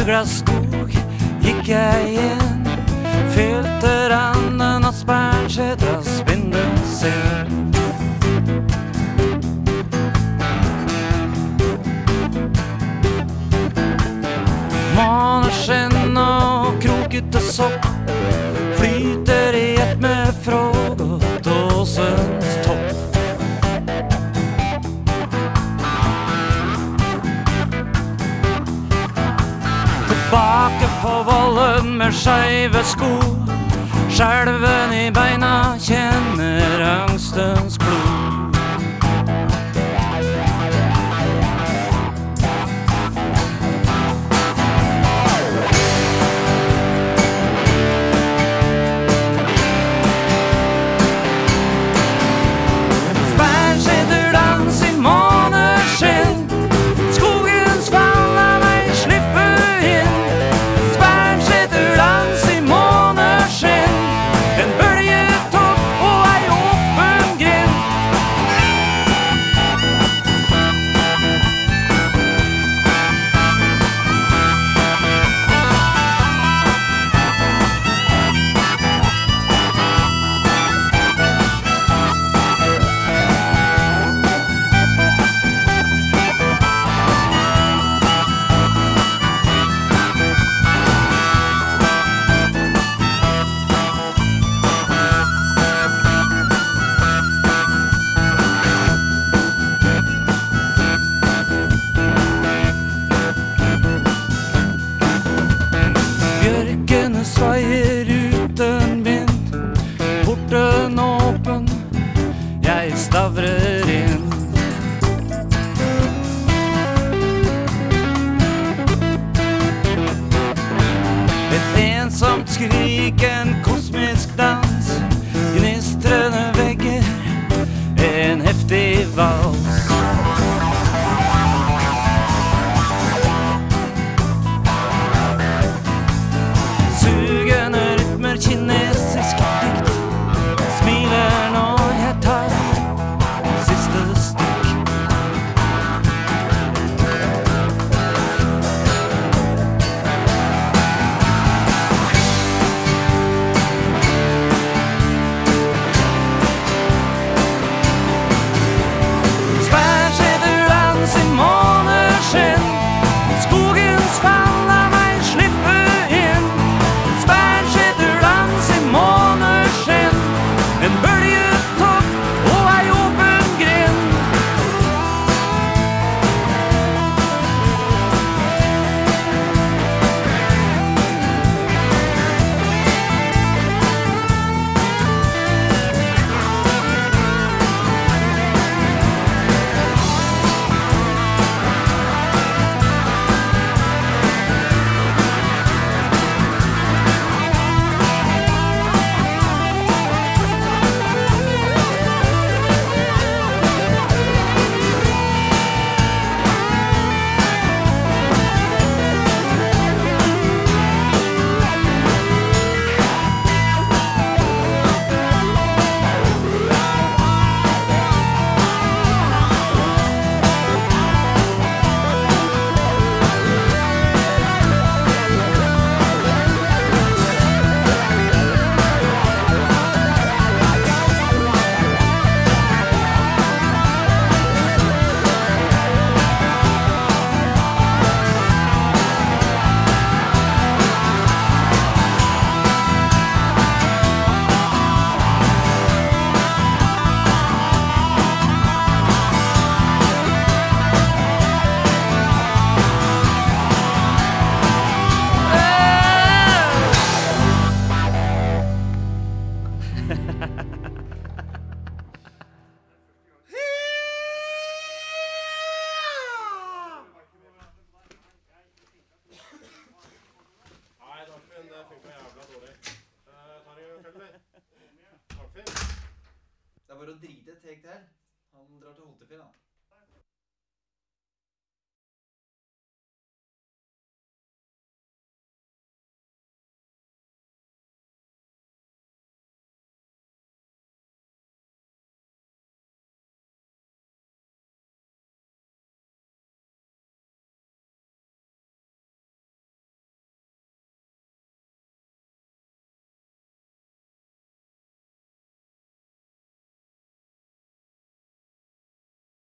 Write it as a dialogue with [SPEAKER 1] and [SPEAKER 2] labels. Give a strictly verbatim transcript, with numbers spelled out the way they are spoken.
[SPEAKER 1] glasskog gikk jeg inn, fylte randen av spærnsett av spindelsinn. Måneskinn og krokete sopp flyter i ett med frågot åsens topp. Tilbake på vollen med skeive sko, skjelven i beina kjenner angstens klo. Svaier uten vind, porten åpen, jeg stavrer inn. Et ensomt skrik, en kosmisk dans, gnistrende vegger, en heftig vals. Kinesisk dikt smiler når jeg tar siste stikk. Spærnsjetter dans i måneskinn, skogens fall la meg slippe inn. En bølgetopp og ei åpen grind.
[SPEAKER 2] Det er bare å drite et teg til. Han drar til Holtefjell, da.